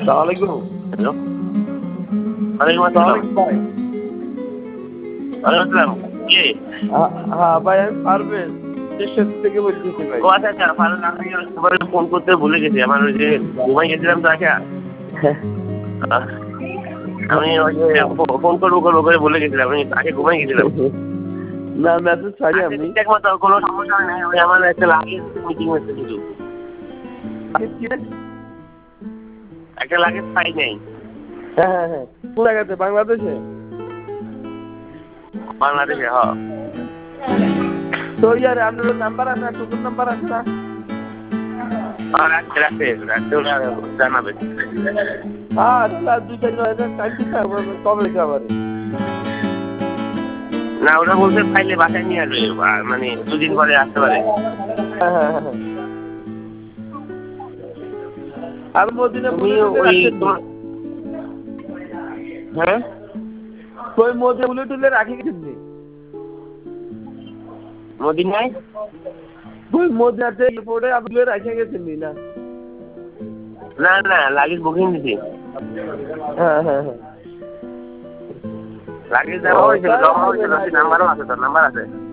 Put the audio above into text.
সালামালাইকুম। হ্যালো, ওয়ালাইকুম আসসালাম। ভাই ওয়ালাইকুম আসসালাম। কে? হ্যাঁ ভাই, আমি পারবেন স্টেশন থেকে বলতেছি ভাই। ও আচ্ছা আচ্ছা, ভালো না, আমি তোমার ফোন করতে ভুলে গেছি। আমার ওই যে ঘুমাই গেছিলাম তো আচ্ছা। আমি ওই যে ফোন করবো করবো করে ভুলে গেছিলাম, আমি আগে ঘুমাই গেছিলাম। না, মেসেজ ছাড়ি আমি। ঠিকঠাক মতো কোনো সমস্যা নেই, ওই আমার একটা লাগেজ মিটিং হচ্ছে শুধু। একটা লাগেজ পাই নাই। হ্যাঁ, কোন জায়গাতে? বাংলাদেশে? বাংলাদেশে, হ্যাঁ। তো ইয়ার আপনার নাম্বার আছে না? টুকুর নাম্বার আছে না? রাখতে রাখতে রাখতে ওরা জানাবে। হ্যাঁ, 2-4 টাইম দিতে হবে, কবে দিতে হবে? না, ওরা বলছে ফাইলে বাসায় নিয়ে আসবে, মানে 2 দিন পরে আসতে পারে। হ্যাঁ। আর মদিনা তুমি ওই হ্যাঁ, ওই মদিনা বুলে টুলে রাখি গেছেন? মদিনায় ওই মদিনাতে এয়ারপোর্টে আপনি রাখে গেছেন না? না না, লাগেজ বুকিং দিছি। হ্যাঁ। লাগেজ দেওয়া হয়েছিল, জমা হয়েছিল, নাম্বারও আছে, তোর নাম্বার আছে।